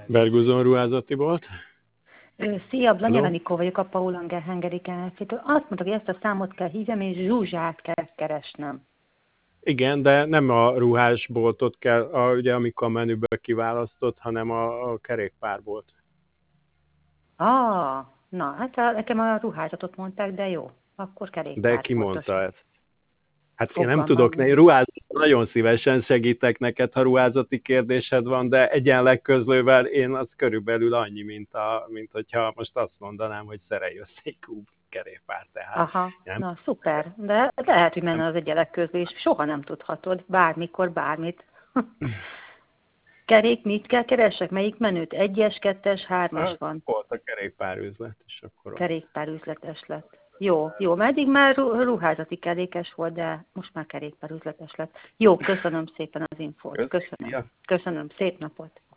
Berguzon ruházati bolt. Szia, Blanya Hello. Anikó vagyok a Paul Anger Hungary Kft-től. Azt mondta, hogy ezt a számot kell hívjam, és Zsuzsát kell keresnem. Igen, de nem a ruhásboltot kell, ugye amikor a menüből kiválasztott, hanem a kerékpárbolt. Na, hát nekem a ruházatot mondták, de jó. Akkor De ki kerékpárboltos. mondta ezt? Hát én nem Fogalmam. tudok, ruházat nagyon szívesen segítek neked, ha ruházati kérdésed van, de egyenlegközlővel én az körülbelül annyi, mint hogyha most azt mondanám, hogy szerelj össze egy kúp kerékpár. Tehát, Aha, nem? na szuper. De lehet, hogy menne az egyenlegközlés. Soha nem tudhatod. Bármikor, bármit. Kerék, mit kell keresek? Melyik menüt? 1-es, 2-es, 3-as van. Volt a kerékpárüzlet, és akkor Kerékpárüzletes lett. Jó, meddig már ruházati kerékes volt, de most már kerékpárüzletes lett. Jó, köszönöm szépen az infót. Köszönöm. Szép napot.